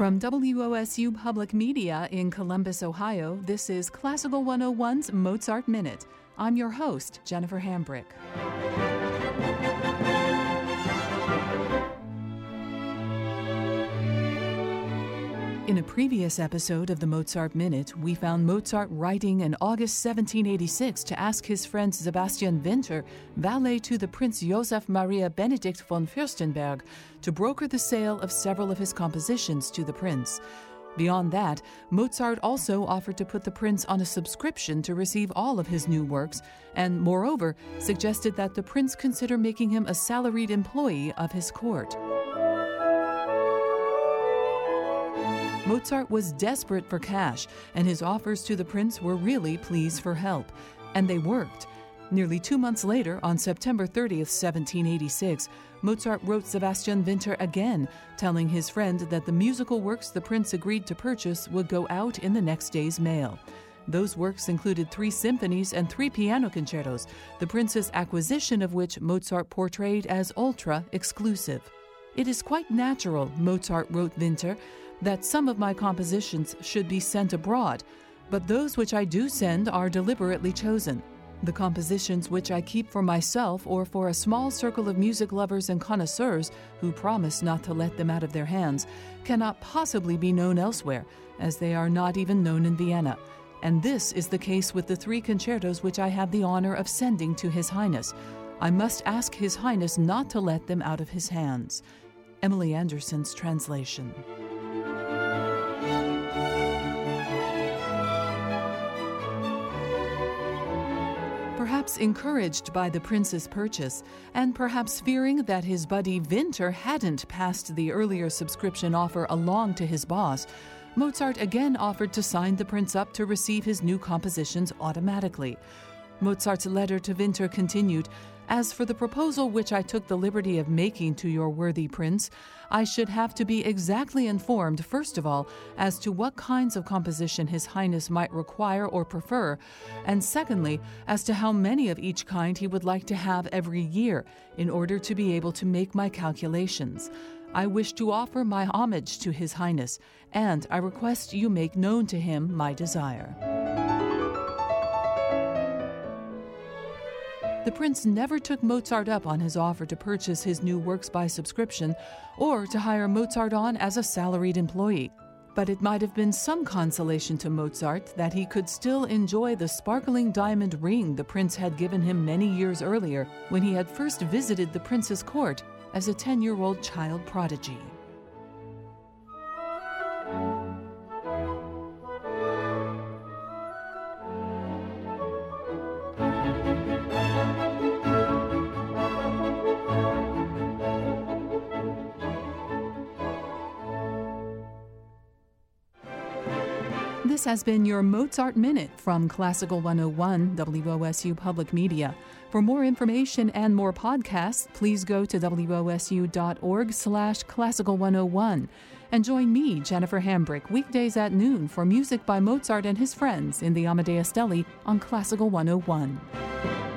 From WOSU Public Media in Columbus, Ohio, this is Classical 101's Mozart Minute. I'm your host, Jennifer Hambrick. In a previous episode of the Mozart Minute, we found Mozart writing in August 1786 to ask his friend Sebastian Winter, valet to the Prince Joseph Maria Benedict von Fürstenberg, to broker the sale of several of his compositions to the prince. Beyond that, Mozart also offered to put the prince on a subscription to receive all of his new works, and moreover, suggested that the prince consider making him a salaried employee of his court. Mozart was desperate for cash, and his offers to the prince were really pleas for help. And they worked. Nearly 2 months later, on September 30th, 1786, Mozart wrote Sebastian Winter again, telling his friend that the musical works the prince agreed to purchase would go out in the next day's mail. Those works included 3 symphonies and 3 piano concertos, the prince's acquisition of which Mozart portrayed as ultra-exclusive. "It is quite natural," Mozart wrote Winter, "that some of my compositions should be sent abroad, but those which I do send are deliberately chosen. The compositions which I keep for myself or for a small circle of music lovers and connoisseurs who promise not to let them out of their hands cannot possibly be known elsewhere, as they are not even known in Vienna. And this is the case with the 3 concertos which I have the honor of sending to His Highness. I must ask His Highness not to let them out of his hands." Emily Anderson's translation. Perhaps encouraged by the prince's purchase, and perhaps fearing that his buddy Winter hadn't passed the earlier subscription offer along to his boss, Mozart again offered to sign the prince up to receive his new compositions automatically. Mozart's letter to Winter continued, "As for the proposal which I took the liberty of making to your worthy prince, I should have to be exactly informed, first of all, as to what kinds of composition His Highness might require or prefer, and secondly, as to how many of each kind he would like to have every year, in order to be able to make my calculations. I wish to offer my homage to His Highness, and I request you make known to him my desire." The prince never took Mozart up on his offer to purchase his new works by subscription or to hire Mozart on as a salaried employee. But it might have been some consolation to Mozart that he could still enjoy the sparkling diamond ring the prince had given him many years earlier when he had first visited the prince's court as a 10-year-old child prodigy. This has been your Mozart Minute from Classical 101, WOSU Public Media. For more information and more podcasts, please go to wosu.org/classical101 and join me, Jennifer Hambrick, weekdays at noon for music by Mozart and his friends in the Amadeus Deli on Classical 101.